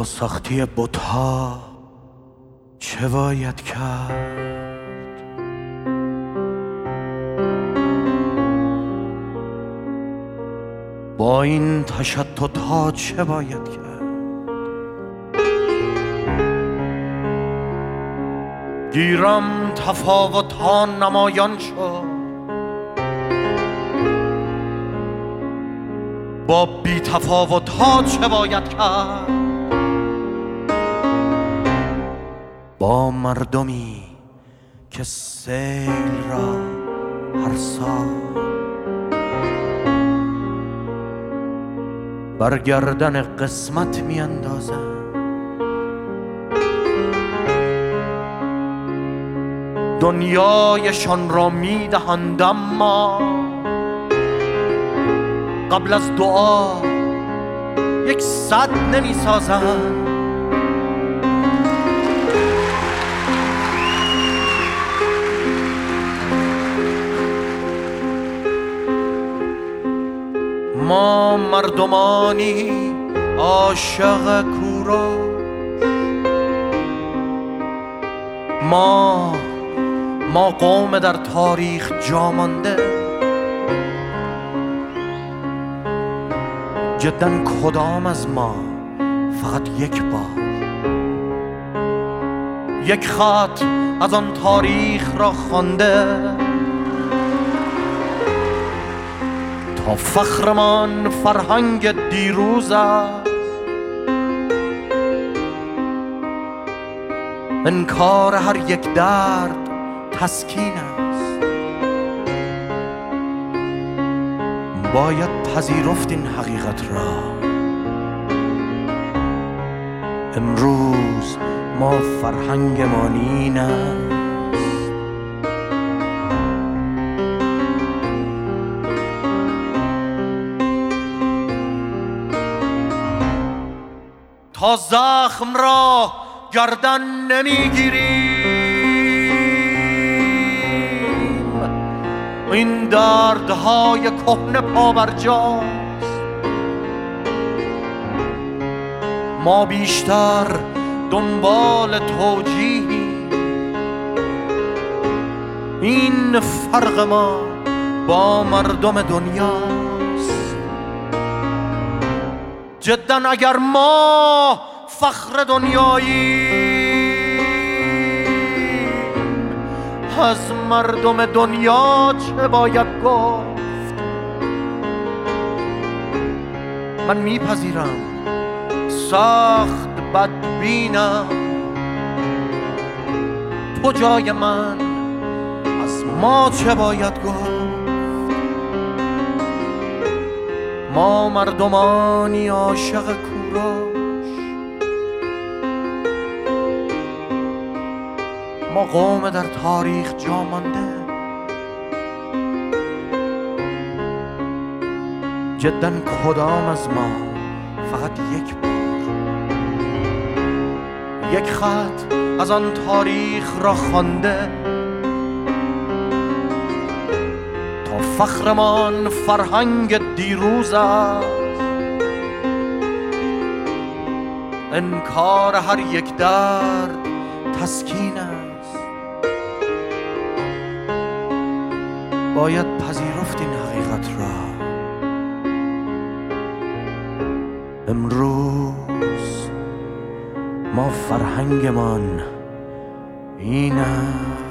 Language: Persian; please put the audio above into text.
با سختی بت‌ها چه باید کرد؟ با این تشتت‌ها چه باید کرد؟ گیرم تفاوت‌ها نمایان شد، با بی تفاوت‌ها چه باید کرد؟ با مردمی که سیل را هر سال بر گردن قسمت می اندازند، دنیایشان را می دهند اما قبل از دعا یک صد نمی سازند. ما مردمانی عاشق کوروش، ما قوم در تاریخ جا مانده، جداً کدام از ما فقط یک بار یک خط از آن تاریخ را خوانده تا فخرمان فرهنگ دیروز است؟ انکار هر یک درد تسکین است. باید پذیرفت این حقیقت را. امروز ما فرهنگمان این است. تا زخم را گردن نمیگیریم، این دردهای کهنه پابرجاست. ما بیشتر دنبال توجیهیم، این فرق ما با مردم دنیاست. جدا اگر ما فخر دنیاییم، از مردم دنیا چه باید گفت؟ من میپذیرم سخت بدبینم، تو جای من، از ما چه باید گفت؟ ما مردمانی عاشق کوروش، ما قوم در تاریخ جا مانده، جدا کدام از ما فقط یک بار یک خط از آن تاریخ را خوانده تا فخرمان فرهنگ دیروز است. انکار هر یک درد تسکین است. باید پذیرفت این حقیقت را. امروز ما فرهنگمان این است.